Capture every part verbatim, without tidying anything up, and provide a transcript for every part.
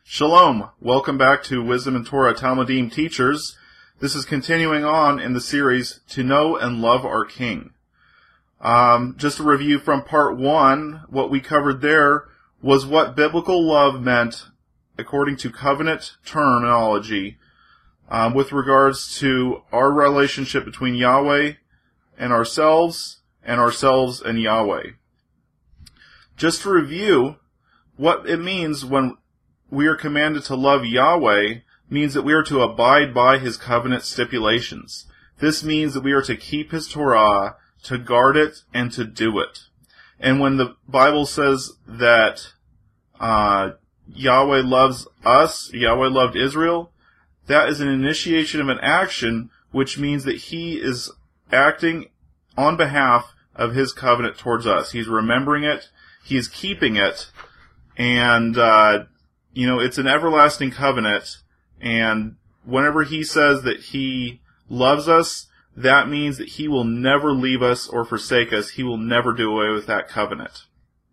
Shalom! Welcome back to Wisdom and Torah Talmudim Teachers. This is continuing on in the series, To Know and Love Our King. Um, just a review from part one, what we covered there was what biblical love meant according to covenant terminology um, with regards to our relationship between Yahweh and ourselves, and ourselves and Yahweh. Just to review, what it means when we are commanded to love Yahweh means that we are to abide by His covenant stipulations. This means that we are to keep His Torah, to guard it, and to do it. And when the Bible says that uh, Yahweh loves us, Yahweh loved Israel, that is an initiation of an action, which means that He is acting on behalf of His covenant towards us. He's remembering it, He is keeping it, and uh, you know, it's an everlasting covenant, and whenever He says that He loves us, that means that He will never leave us or forsake us. He will never do away with that covenant.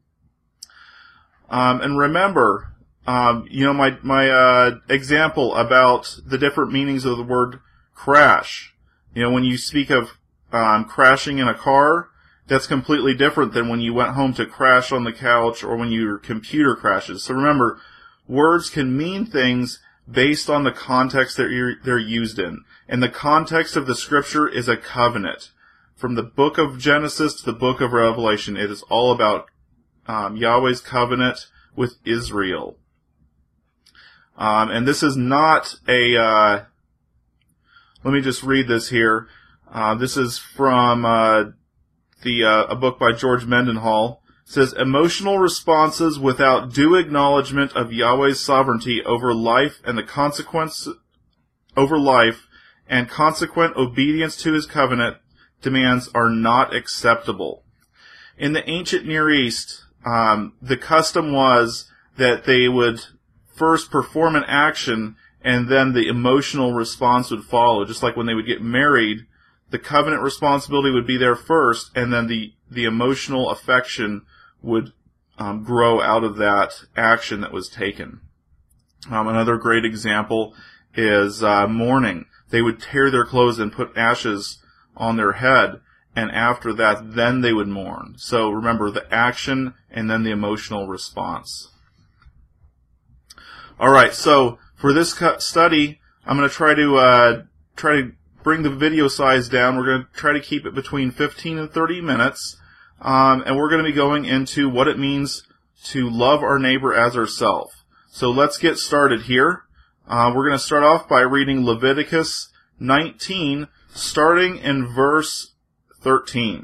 Um, and remember, um, you know, my my uh, example about the different meanings of the word crash. You know, when you speak of um, crashing in a car, that's completely different than when you went home to crash on the couch or when your computer crashes. So remember, words can mean things based on the context that you're, they're used in. And the context of the Scripture is a covenant. From the book of Genesis to the book of Revelation, it is all about um, Yahweh's covenant with Israel. Um, and this is not a... Uh, let me just read this here. Uh, this is from uh, the uh, a book by George Mendenhall. It says, emotional responses without due acknowledgement of Yahweh's sovereignty over life and the consequence over life and consequent obedience to His covenant demands are not acceptable. In the ancient Near East, um, the custom was that they would first perform an action and then the emotional response would follow. Just like when they would get married, the covenant responsibility would be there first, and then the, the emotional affection would um, grow out of that action that was taken. Um, another great example is uh, mourning. They would tear their clothes and put ashes on their head, and after that, then they would mourn. So remember, the action and then the emotional response. All right, so for this study, I'm going to try to uh, try to bring the video size down. We're going to try to keep it between fifteen and thirty minutes. Um, and we're going to be going into what it means to love our neighbor as ourselves. So let's get started here. Uh, we're going to start off by reading Leviticus nineteen, starting in verse thirteen.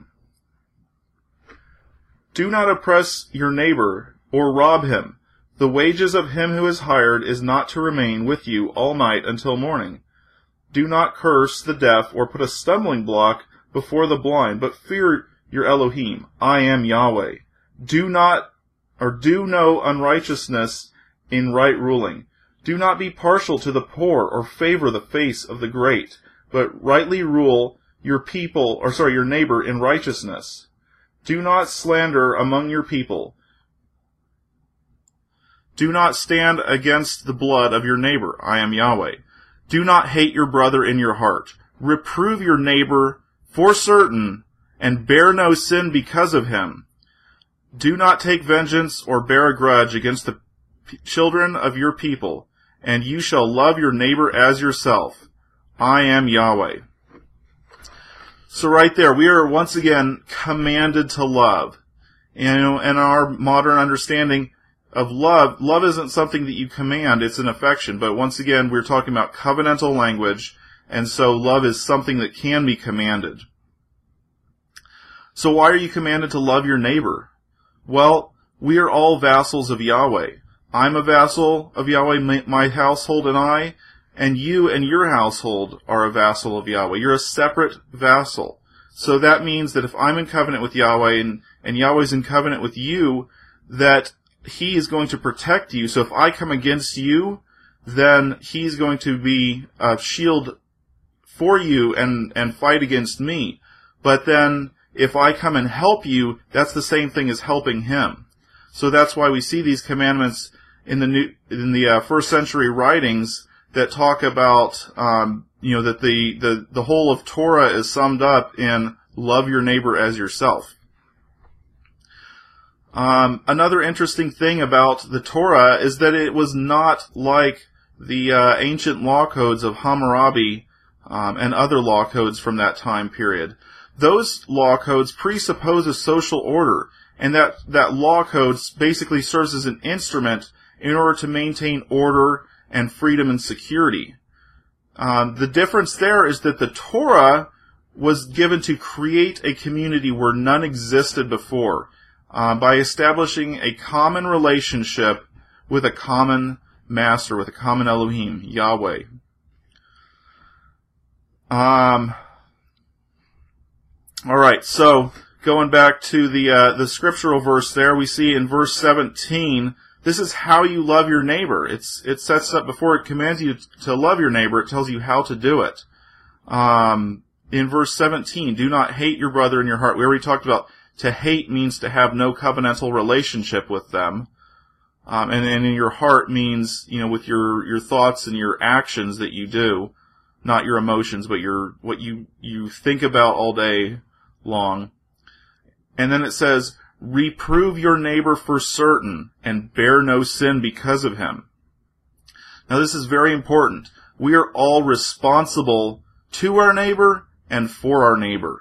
Do not oppress your neighbor or rob him. The wages of him who is hired is not to remain with you all night until morning. Do not curse the deaf or put a stumbling block before the blind, but fear your Elohim. I am Yahweh. Do not, or do no unrighteousness in right ruling. Do not be partial to the poor or favor the face of the great, but rightly rule your people, or sorry, your neighbor in righteousness. Do not slander among your people. Do not stand against the blood of your neighbor. I am Yahweh. Do not hate your brother in your heart. Reprove your neighbor for certain, and bear no sin because of him. Do not take vengeance or bear a grudge against the p- children of your people, and you shall love your neighbor as yourself. I am Yahweh. So right there, we are once again commanded to love. You know, in our modern understanding of love, love isn't something that you command, it's an affection. But once again, we're talking about covenantal language, and so love is something that can be commanded. So why are you commanded to love your neighbor? Well, we are all vassals of Yahweh. I'm a vassal of Yahweh, my household and I, and you and your household are a vassal of Yahweh. You're a separate vassal. So that means that if I'm in covenant with Yahweh and, and Yahweh's in covenant with you, that He is going to protect you. So if I come against you, then He's going to be a shield for you and, and fight against me. But then if I come and help you, that's the same thing as helping Him. So that's why we see these commandments in the new in the uh, first century writings that talk about um, you know that the, the the whole of Torah is summed up in love your neighbor as yourself. Um, another interesting thing about the Torah is that it was not like the uh, ancient law codes of Hammurabi um, and other law codes from that time period. Those law codes presuppose a social order, and that, that law code basically serves as an instrument in order to maintain order and freedom and security. Um, the difference there is that the Torah was given to create a community where none existed before, uh, by establishing a common relationship with a common master, with a common Elohim, Yahweh. Um... All right, so going back to the uh, the scriptural verse there, we see in verse seventeen, this is how you love your neighbor. It's it sets up, before it commands you to love your neighbor, it tells you how to do it. Um, in verse seventeen, do not hate your brother in your heart. We already talked about to hate means to have no covenantal relationship with them. Um, and, and in your heart means, you know, with your, your thoughts and your actions that you do, not your emotions, but your what you, you think about all day long. And then it says, reprove your neighbor for certain and bear no sin because of him. Now this is very important. We are all responsible to our neighbor and for our neighbor.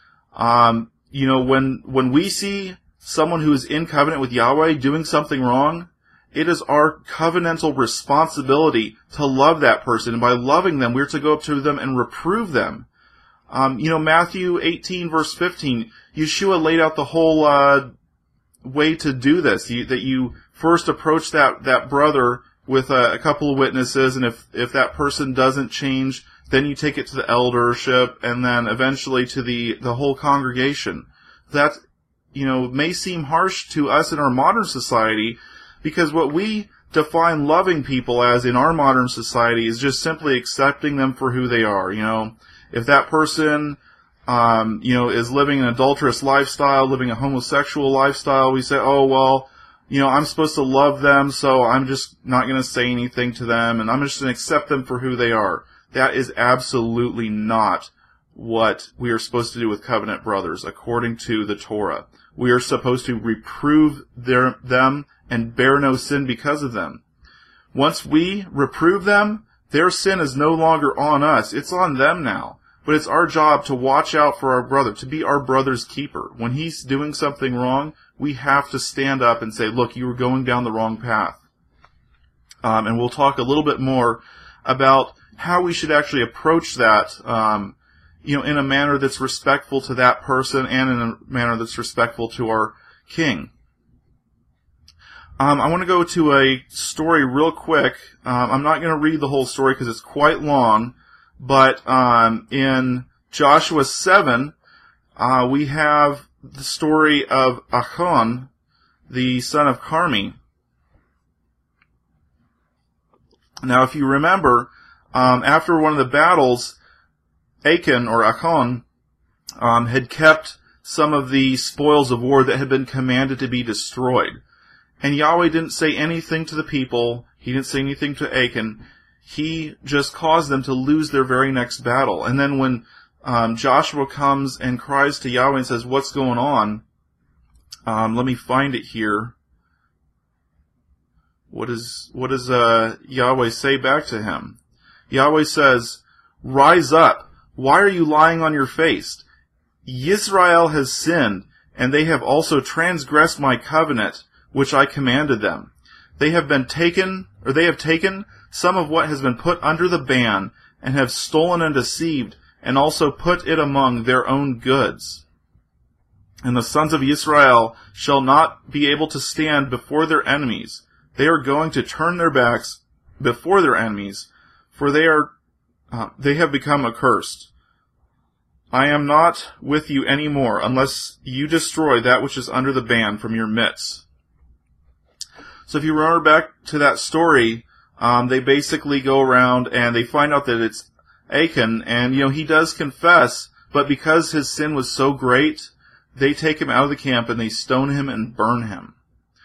Um, you know, when, when we see someone who is in covenant with Yahweh doing something wrong, it is our covenantal responsibility to love that person. And by loving them, we're to go up to them and reprove them. Um, you know, Matthew eighteen, verse fifteen, Yeshua laid out the whole uh, way to do this. You, that you first approach that, that brother with a, a couple of witnesses, and if, if that person doesn't change, then you take it to the eldership, and then eventually to the, the whole congregation. That, you know, may seem harsh to us in our modern society, because what we define loving people as in our modern society is just simply accepting them for who they are. You know, if that person, um, you know, is living an adulterous lifestyle, living a homosexual lifestyle, we say, oh, well, you know, I'm supposed to love them, so I'm just not going to say anything to them, and I'm just going to accept them for who they are. That is absolutely not what we are supposed to do with covenant brothers, according to the Torah. We are supposed to reprove their, them and bear no sin because of them. Once we reprove them, their sin is no longer on us. It's on them now. But it's our job to watch out for our brother, to be our brother's keeper. When he's doing something wrong, we have to stand up and say, look, you were going down the wrong path. Um, and we'll talk a little bit more about how we should actually approach that, um, you know, in a manner that's respectful to that person and in a manner that's respectful to our king. Um, I want to go to a story real quick. Um, I'm not going to read the whole story because it's quite long, but um, in Joshua seven, uh, we have the story of Achan, the son of Carmi. Now, if you remember, um, after one of the battles, Achan, or Achan, um, had kept some of the spoils of war that had been commanded to be destroyed. And Yahweh didn't say anything to the people. He didn't say anything to Achan. He just caused them to lose their very next battle. And then when um, Joshua comes and cries to Yahweh and says, what's going on? Um, let me find it here. What is, what does uh, Yahweh say back to him? Yahweh says, rise up. Why are you lying on your face? Yisrael has sinned, and they have also transgressed my covenant, which I commanded them. They have been taken, or they have taken some of what has been put under the ban, and have stolen and deceived, and also put it among their own goods. And the sons of Israel shall not be able to stand before their enemies. They are going to turn their backs before their enemies, for they are, uh, they have become accursed. I am not with you any more, unless you destroy that which is under the ban from your midst. So if you remember back to that story, um, they basically go around and they find out that it's Achan, and, you know, he does confess, but because his sin was so great, they take him out of the camp and they stone him and burn him.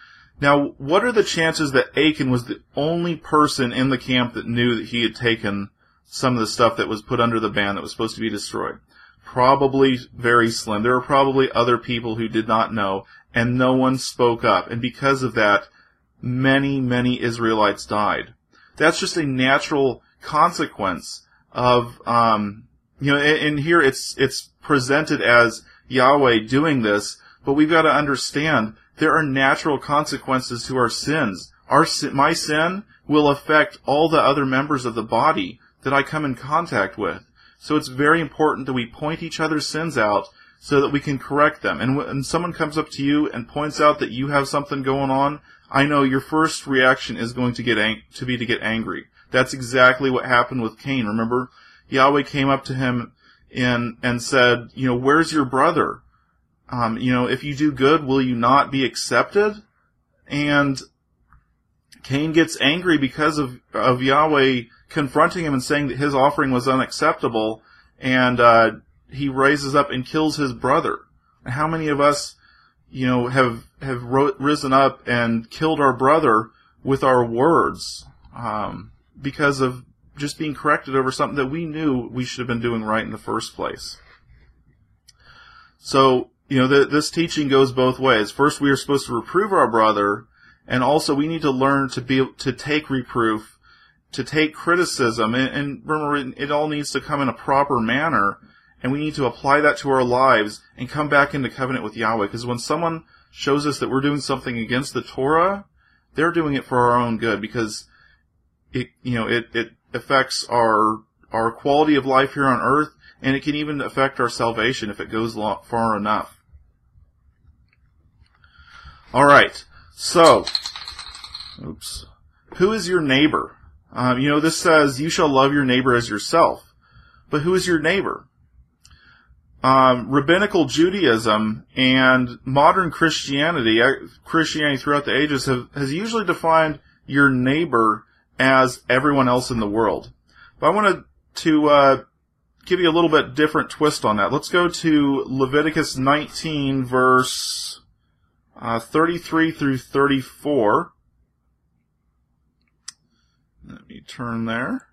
Now, what are the chances that Achan was the only person in the camp that knew that he had taken some of the stuff that was put under the ban that was supposed to be destroyed? Probably very slim. There were probably other people who did not know, and no one spoke up. And because of that, many, many Israelites died. That's just a natural consequence of, um, you know, and here it's, it's presented as Yahweh doing this, but we've got to understand there are natural consequences to our sins. Our sin, my sin will affect all the other members of the body that I come in contact with. So it's very important that we point each other's sins out so that we can correct them. And when someone comes up to you and points out that you have something going on, I know your first reaction is going to get ang- to be to get angry. That's exactly what happened with Cain. Remember, Yahweh came up to him and and said, you know, where's your brother? Um, you know, if you do good, will you not be accepted? And Cain gets angry because of, of Yahweh confronting him and saying that his offering was unacceptable, and uh, he raises up and kills his brother. How many of us, you know, have have ro- risen up and killed our brother with our words um, because of just being corrected over something that we knew we should have been doing right in the first place? So, you know, the, this teaching goes both ways. First, we are supposed to reprove our brother, and also we need to learn to be to take reproof, to take criticism, and, and remember, it, it all needs to come in a proper manner, and we need to apply that to our lives and come back into covenant with Yahweh. Because when someone shows us that we're doing something against the Torah, they're doing it for our own good, because it, you know, it, it affects our our quality of life here on earth, and it can even affect our salvation if it goes long, far enough. All right, so, oops, who is your neighbor? Um, you know, this says, you shall love your neighbor as yourself. But who is your neighbor? Um, rabbinical Judaism and modern Christianity, Christianity throughout the ages, have, has usually defined your neighbor as everyone else in the world. But I wanted to uh, give you a little bit different twist on that. Let's go to Leviticus nineteen, verse uh, thirty-three through thirty-four. Let me turn there.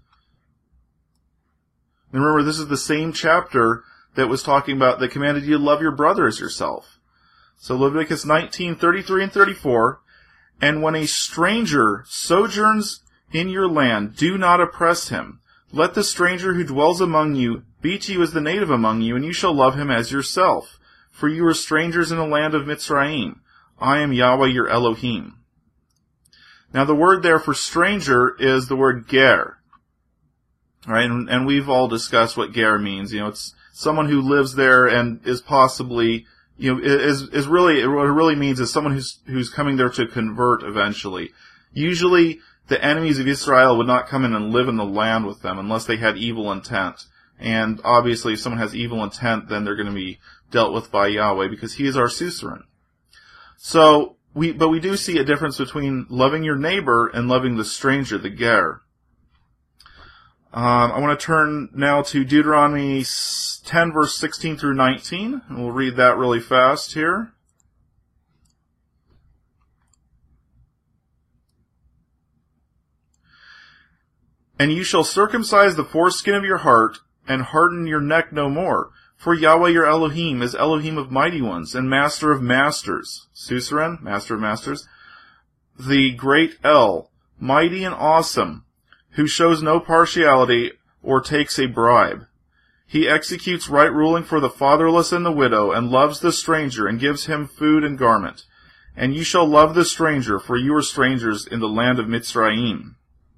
And remember, this is the same chapter that was talking about, that commanded you to love your brother as yourself. So Leviticus nineteen, thirty-three and thirty-four. And when a stranger sojourns in your land, do not oppress him. Let the stranger who dwells among you be to you as the native among you, and you shall love him as yourself. For you are strangers in the land of Mitzrayim. I am Yahweh your Elohim. Now the word there for stranger is the word ger. Right? And, and we've all discussed what ger means. You know, it's someone who lives there and is possibly, you know, is is really, what it really means is someone who's who's coming there to convert eventually. Usually, the enemies of Israel would not come in and live in the land with them unless they had evil intent. And obviously, if someone has evil intent, then they're going to be dealt with by Yahweh, because He is our suzerain. So, we but we do see a difference between loving your neighbor and loving the stranger, the ger. Um, I want to turn now to Deuteronomy ten, verse sixteen through nineteen, and we'll read that really fast here. And you shall circumcise the foreskin of your heart, and harden your neck no more. For Yahweh your Elohim is Elohim of mighty ones, and master of masters. Suzerain, master of masters. The great El, mighty and awesome, who shows no partiality or takes a bribe. He executes right ruling for the fatherless and the widow, and loves the stranger, and gives him food and garment. And you shall love the stranger, for you are strangers in the land of Mitzrayim.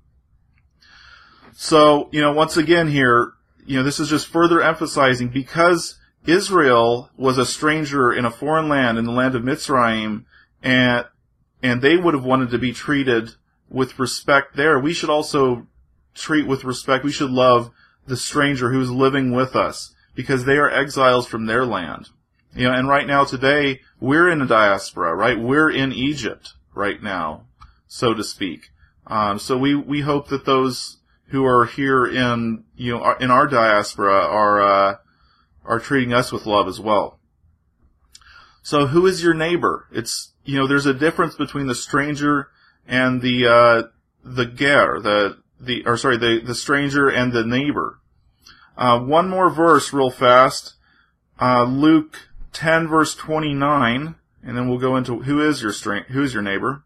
So, you know, once again here, you know, this is just further emphasizing, because Israel was a stranger in a foreign land, in the land of Mitzrayim, and, and they would have wanted to be treated with respect there, we should also treat with respect, we should love the stranger who's living with us, because they are exiles from their land. You know, and right now today, we're in a diaspora, right? We're in Egypt right now, so to speak. Um, so we, we hope that those who are here in, you know, in our diaspora are, uh, are treating us with love as well. So who is your neighbor? It's, you know, there's a difference between the stranger and the, uh, the ger, the, the, or sorry, the, the stranger and the neighbor. Uh, one more verse real fast. Uh, Luke ten verse twenty-nine, and then we'll go into who is your stra- who is your neighbor.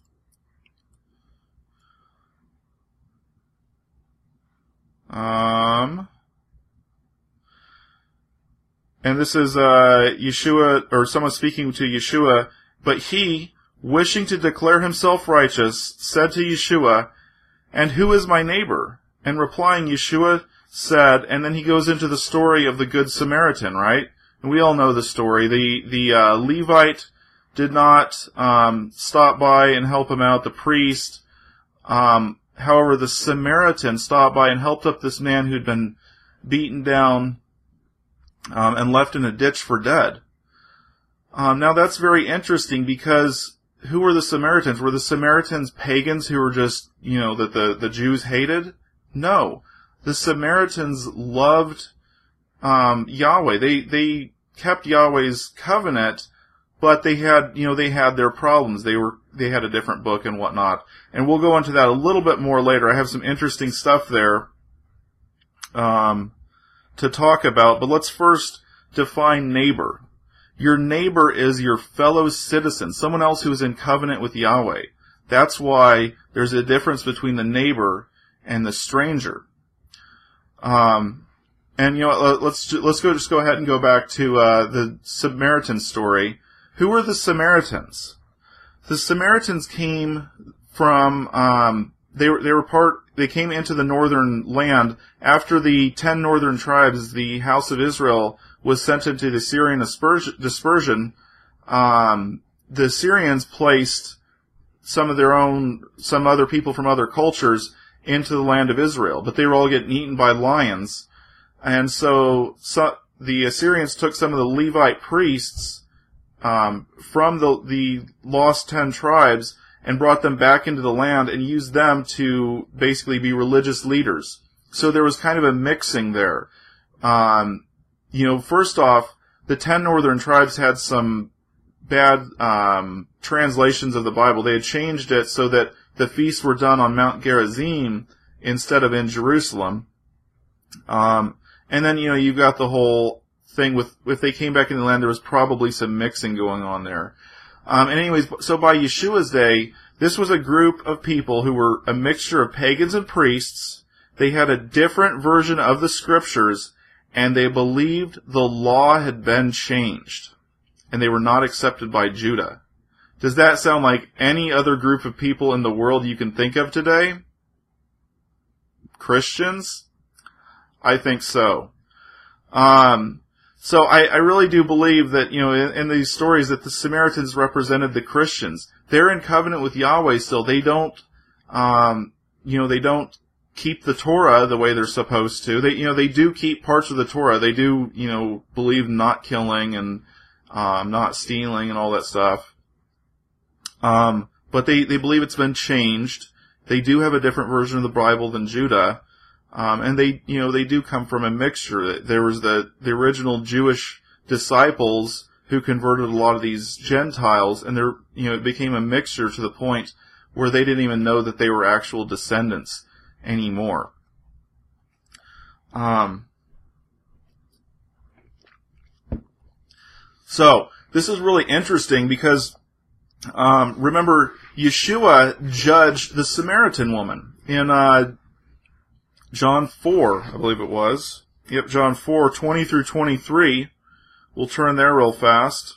Um, and this is, uh, Yeshua, or someone speaking to Yeshua, but he, wishing to declare himself righteous, said to Yeshua, and who is my neighbor? And replying, Yeshua said, and then he goes into the story of the Good Samaritan, right? And we all know the story. The, the, uh, Levite did not, um, stop by and help him out. The priest, um, however, the Samaritan stopped by and helped up this man who'd been beaten down, um, and left in a ditch for dead. Um, now that's very interesting because who were the Samaritans? Were the Samaritans pagans who were just, you know, that the, the Jews hated? No. The Samaritans loved, um, Yahweh. They, they kept Yahweh's covenant, but they had, you know, they had their problems. They were, they had a different book and whatnot. And we'll go into that a little bit more later. I have some interesting stuff there, um, to talk about, but let's first define neighbor. Your neighbor is your fellow citizen, someone else who is in covenant with Yahweh. That's why there's a difference between the neighbor and the stranger. Um, and you know, let's let's go just go ahead and go back to uh, the Samaritan story. Who were the Samaritans? The Samaritans came from um, they were they were part they came into the northern land after the ten northern tribes, the house of Israel, was sent into the Syrian dispersion. Um, the Syrians placed some of their own, some other people from other cultures into the land of Israel, but they were all getting eaten by lions. And so, so the Assyrians took some of the Levite priests um, from the, the lost ten tribes and brought them back into the land and used them to basically be religious leaders. So there was kind of a mixing there. Um, you know, first off, the ten northern tribes had some bad um, translations of the Bible. They had changed it so that the feasts were done on Mount Gerizim instead of in Jerusalem. Um, and then, you know, you've got the whole thing with, if they came back in the land, there was probably some mixing going on there. Um, and anyways, so by Yeshua's day, this was a group of people who were a mixture of pagans and priests. They had a different version of the scriptures, and they believed the law had been changed, and they were not accepted by Judah. Does that sound like any other group of people in the world you can think of today? Christians? I think so. Um, so I, I really do believe that, you know, in, in these stories that the Samaritans represented the Christians. They're in covenant with Yahweh still. They don't, um, you know, they don't keep the Torah the way they're supposed to. They, you know, they do keep parts of the Torah. They do, you know, believe not killing and, um, not stealing and all that stuff. Um, but they, they believe it's been changed. They do have a different version of the Bible than Judah. Um, and they, you know, they do come from a mixture. There was the, the original Jewish disciples who converted a lot of these Gentiles, and there, you know, it became a mixture to the point where they didn't even know that they were actual descendants anymore. Um, so, this is really interesting because, um, remember, Yeshua judged the Samaritan woman in, uh, John four, I believe it was. Yep, John four, twenty through twenty-three. We'll turn there real fast.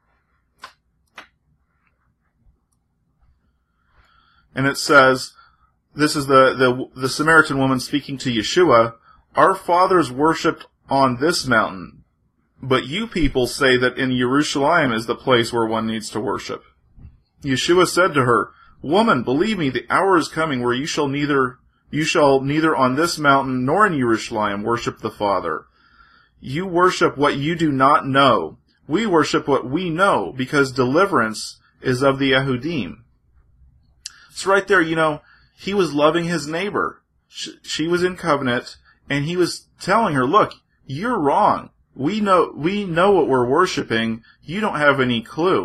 And it says, this is the, the, the Samaritan woman speaking to Yeshua, "Our fathers worshipped on this mountain, but you people say that in Jerusalem is the place where one needs to worship." Yeshua said to her, "Woman, believe me, the hour is coming where you shall neither You shall neither on this mountain nor in Jerusalem worship the Father. You worship what you do not know. We worship what we know, because deliverance is of the Yehudim." So right there, you know, he was loving his neighbor. She was in covenant, and he was telling her, look, you're wrong. We know, we know what we're worshiping. You don't have any clue.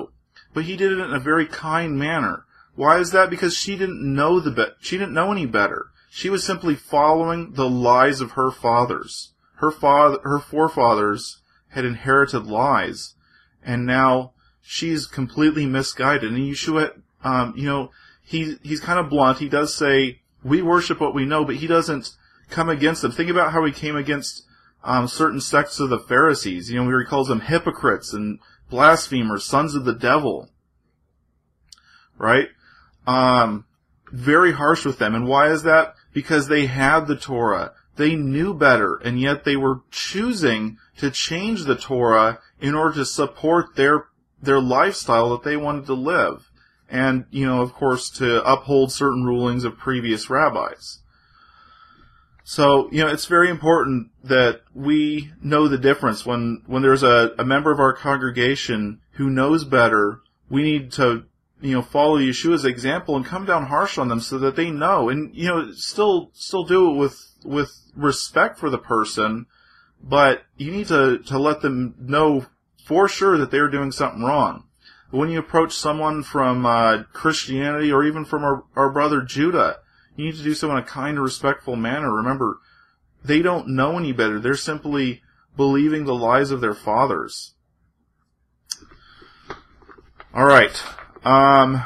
but he did it in a very kind manner. Why is that? Because she didn't know the be- she didn't know any better. She was simply following the lies of her fathers. Her father, her forefathers had inherited lies, and now she's completely misguided. And Yeshua, um, you know, he he's kind of blunt. He does say, we worship what we know, but he doesn't come against them. Think about how he came against um, certain sects of the Pharisees, you know, where he calls them hypocrites and blasphemers, sons of the devil. Right? Um, very harsh with them. And why is that? Because they had the Torah. They knew better, and yet they were choosing to change the Torah in order to support their their lifestyle that they wanted to live. And, you know, of course, to uphold certain rulings of previous rabbis. So, you know, it's very important that we know the difference. When, when there's a, a member of our congregation who knows better, we need to, you know, follow Yeshua's example and come down harsh on them so that they know. And, you know, still, still do it with, with respect for the person, but you need to, to let them know for sure that they're doing something wrong. When you approach someone from uh, Christianity or even from our, our brother Judah, you need to do so in a kind and respectful manner. Remember, they don't know any better. They're simply believing the lies of their fathers. All right. Um,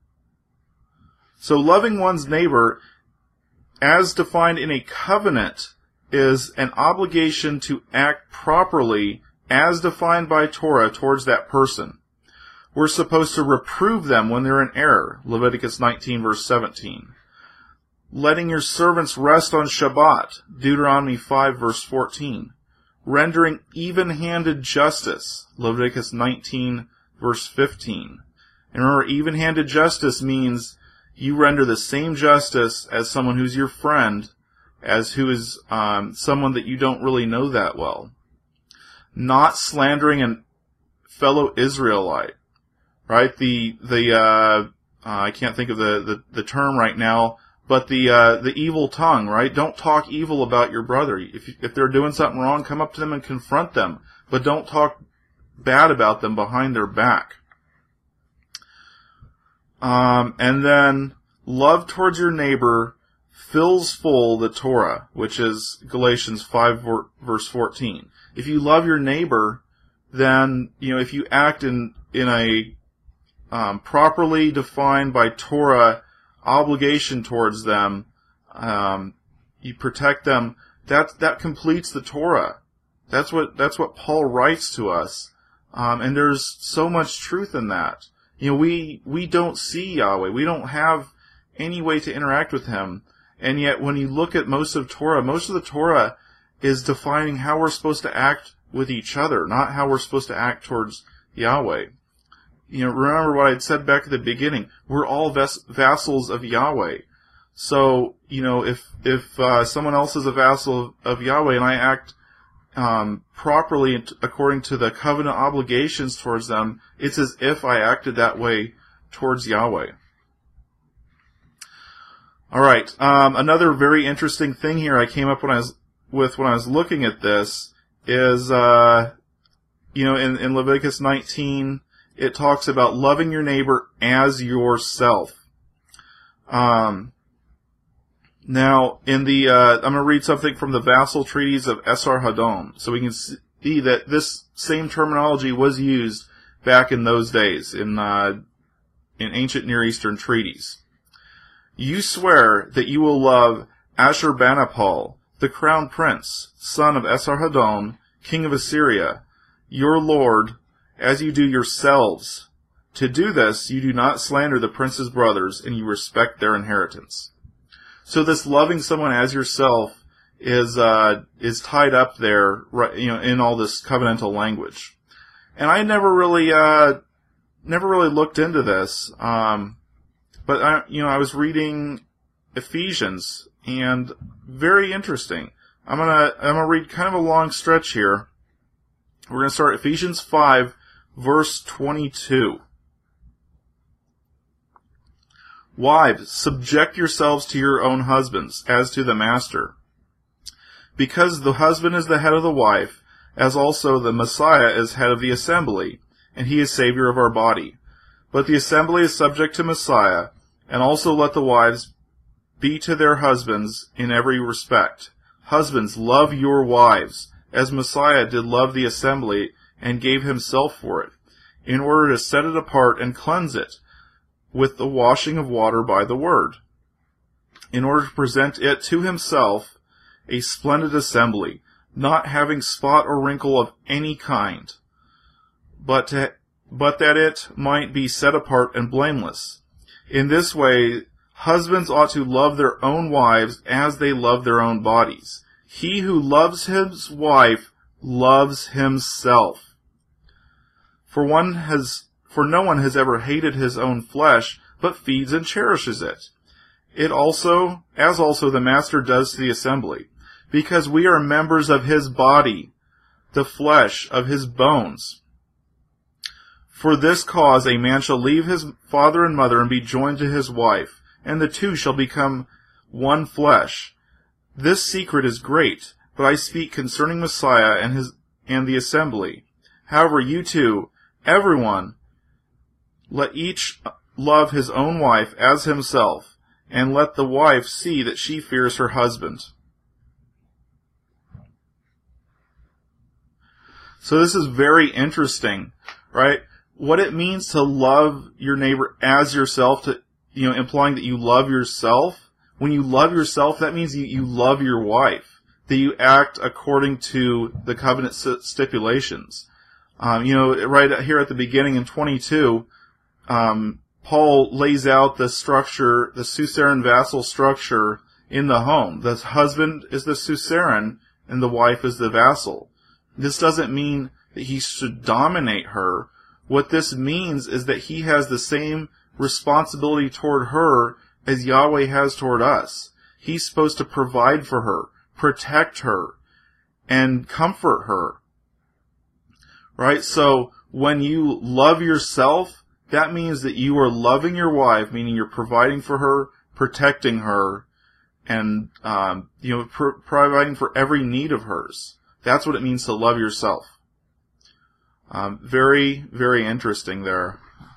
so loving one's neighbor, as defined in a covenant, is an obligation to act properly as defined by Torah towards that person. We're supposed to reprove them when they're in error. Leviticus nineteen, verse seventeen. Letting your servants rest on Shabbat. Deuteronomy five, verse fourteen. Rendering even-handed justice. Leviticus nineteen, verse fifteen. And remember, even-handed justice means you render the same justice as someone who's your friend as who is um, someone that you don't really know that well. Not slandering a fellow Israelite. Right? The, the, uh, uh, I can't think of the, the, the term right now, but the, uh, the evil tongue, right? Don't talk evil about your brother. If, if they're doing something wrong, come up to them and confront them, but don't talk bad about them behind their back. Um, and then love towards your neighbor fills full the Torah, which is Galatians five, verse fourteen. If you love your neighbor, then, you know, if you act in, in a, Um, properly defined by Torah obligation towards them, um, you protect them. That that completes the Torah. That's what that's what Paul writes to us, um, and there's so much truth in that. You know, we we don't see Yahweh. We don't have any way to interact with Him, and yet when you look at most of Torah, most of the Torah is defining how we're supposed to act with each other, not how we're supposed to act towards Yahweh. You know, remember what I'd said back at the beginning. We're all vas- vassals of Yahweh. So, you know, if if uh, someone else is a vassal of, of Yahweh and I act um, properly t- according to the covenant obligations towards them, it's as if I acted that way towards Yahweh. All right. Um, another very interesting thing here I came up when I was with when I was looking at this is, uh, you know, in, in Leviticus nineteen. It talks about loving your neighbor as yourself. Um, now, in the, uh, I'm going to read something from the vassal treaties of Esarhaddon, so we can see that this same terminology was used back in those days, in, uh, in ancient Near Eastern treaties. You swear that you will love Ashurbanipal, the crown prince, son of Esarhaddon, king of Assyria, your lord, as you do yourselves. To do this, you do not slander the prince's brothers, and you respect their inheritance. So this loving someone as yourself is uh, is tied up there, you know, in all this covenantal language. And I never really uh, never really looked into this, um, but I, you know, I was reading Ephesians, and very interesting. I'm gonna I'm gonna read kind of a long stretch here. We're gonna start Ephesians five. Verse twenty-two. Wives, subject yourselves to your own husbands, as to the master. Because the husband is the head of the wife, as also the Messiah is head of the assembly, and he is Savior of our body. But the assembly is subject to Messiah, and also let the wives be to their husbands in every respect. Husbands, love your wives, as Messiah did love the assembly and gave himself for it, in order to set it apart and cleanse it with the washing of water by the word, in order to present it to himself a splendid assembly, not having spot or wrinkle of any kind, but to, but that it might be set apart and blameless. In this way, husbands ought to love their own wives as they love their own bodies. He who loves his wife loves himself. For one has, for no one has ever hated his own flesh, but feeds and cherishes it. It also, as also the master does to the assembly, because we are members of his body, the flesh of his bones. For this cause a man shall leave his father and mother and be joined to his wife, and the two shall become one flesh. This secret is great, but I speak concerning Messiah and his and the assembly. However, you two, everyone, let each love his own wife as himself, and let the wife see that she fears her husband. So this is very interesting, right? What it means to love your neighbor as yourself, to, you know, implying that you love yourself. When you love yourself, that means you, you love your wife, that you act according to the covenant stipulations. Um, you know, right here at the beginning in twenty-two, um, Paul lays out the structure, the suzerain vassal structure in the home. The husband is the suzerain and the wife is the vassal. This doesn't mean that he should dominate her. What this means is that he has the same responsibility toward her as Yahweh has toward us. He's supposed to provide for her, protect her, and comfort her. Right? So when you love yourself, that means that you are loving your wife, meaning you're providing for her, protecting her, and um, you know, pro- providing for every need of hers. That's what it means to love yourself. Um, very, very interesting there.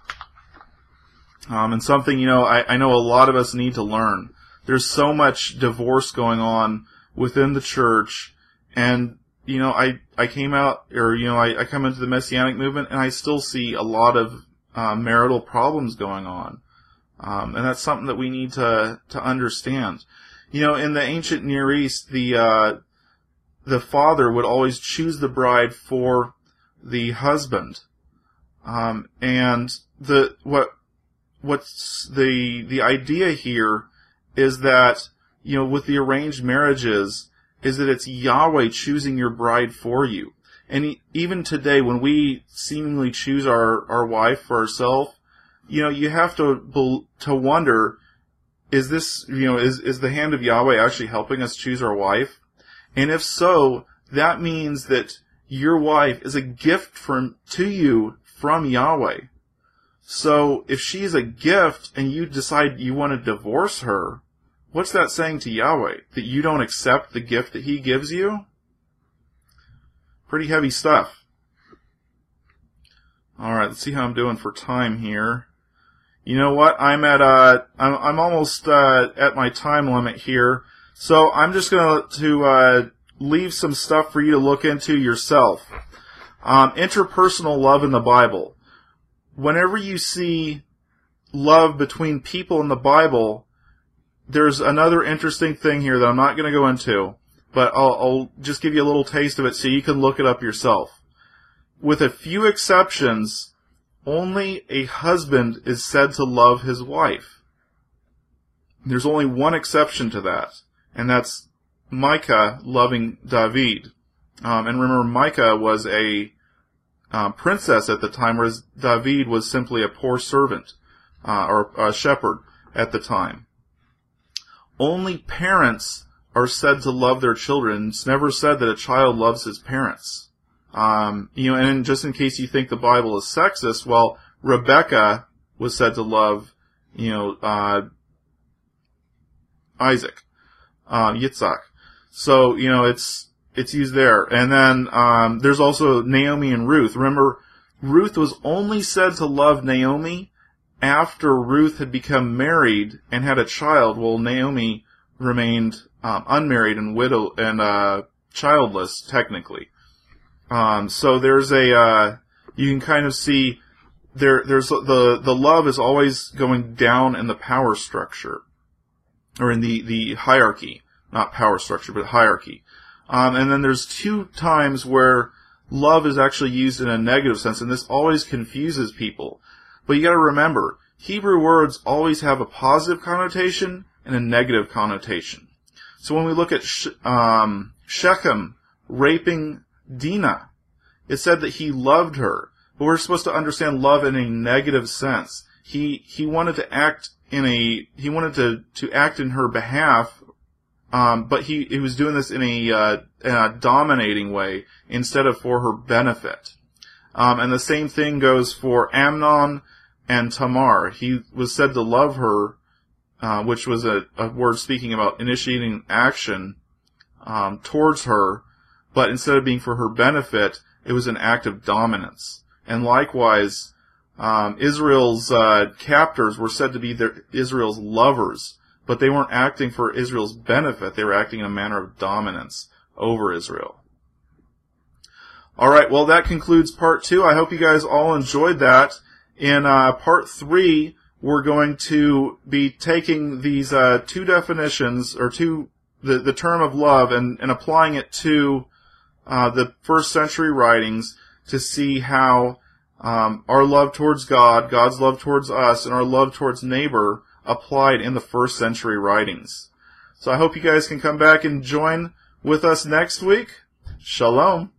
Um, and something, you know, I, I know a lot of us need to learn. There's so much divorce going on within the church, and, you know, I, I came out, or, you know, I, I come into the Messianic movement, and I still see a lot of uh, marital problems going on. Um, and that's something that we need to, to understand. You know, in the ancient Near East, the, uh, the father would always choose the bride for the husband. Um, and the, what, what's the, the idea here is that, you know, with the arranged marriages, is that it's Yahweh choosing your bride for you. And even today, when we seemingly choose our, our wife for ourselves, you know, you have to, to wonder, is this, you know, is, is the hand of Yahweh actually helping us choose our wife? And if so, that means that your wife is a gift from, to you from Yahweh. So if she's a gift and you decide you want to divorce her, what's that saying to Yahweh? That you don't accept the gift that he gives you? Pretty heavy stuff. Alright, let's see how I'm doing for time here. You know what? I'm at, uh, I'm, I'm almost, uh, at my time limit here. So I'm just gonna, to, uh, leave some stuff for you to look into yourself. Um, interpersonal love in the Bible. Whenever you see love between people in the Bible, there's another interesting thing here that I'm not going to go into, but I'll, I'll just give you a little taste of it so you can look it up yourself. With a few exceptions, only a husband is said to love his wife. There's only one exception to that, and that's Micah loving David. Um, and remember, Micah was a uh, princess at the time, whereas David was simply a poor servant, uh, or a shepherd at the time. Only parents are said to love their children. It's never said that a child loves his parents. Um, you know, and just in case you think the Bible is sexist, well, Rebecca was said to love, you know, uh, Isaac, uh, Yitzhak. So, you know, it's, it's used there. And then, um, there's also Naomi and Ruth. Remember, Ruth was only said to love Naomi after Ruth had become married and had a child, while Naomi remained um, unmarried and widow and uh, childless, technically. Um, so there's a uh, you can kind of see there. There's the the love is always going down in the power structure, or in the the hierarchy, not power structure, but hierarchy. Um, and then there's two times where love is actually used in a negative sense, and this always confuses people. But you got to remember, Hebrew words always have a positive connotation and a negative connotation. So when we look at Sh- um, Shechem raping Dinah, it said that he loved her, but we're supposed to understand love in a negative sense. He he wanted to act in a he wanted to to act in her behalf, um, but he he was doing this in a, uh, in a dominating way instead of for her benefit. Um, and the same thing goes for Amnon and Tamar. He was said to love her, uh, which was a, a word speaking about initiating action um, towards her, but instead of being for her benefit, it was an act of dominance. And likewise, um, Israel's uh, captors were said to be their, Israel's lovers, but they weren't acting for Israel's benefit. They were acting in a manner of dominance over Israel. All right, well, that concludes part two. I hope you guys all enjoyed that. In uh, part three, we're going to be taking these uh, two definitions, or two the, the term of love, and, and applying it to uh, the first century writings to see how um, our love towards God, God's love towards us, and our love towards neighbor applied in the first century writings. So I hope you guys can come back and join with us next week. Shalom.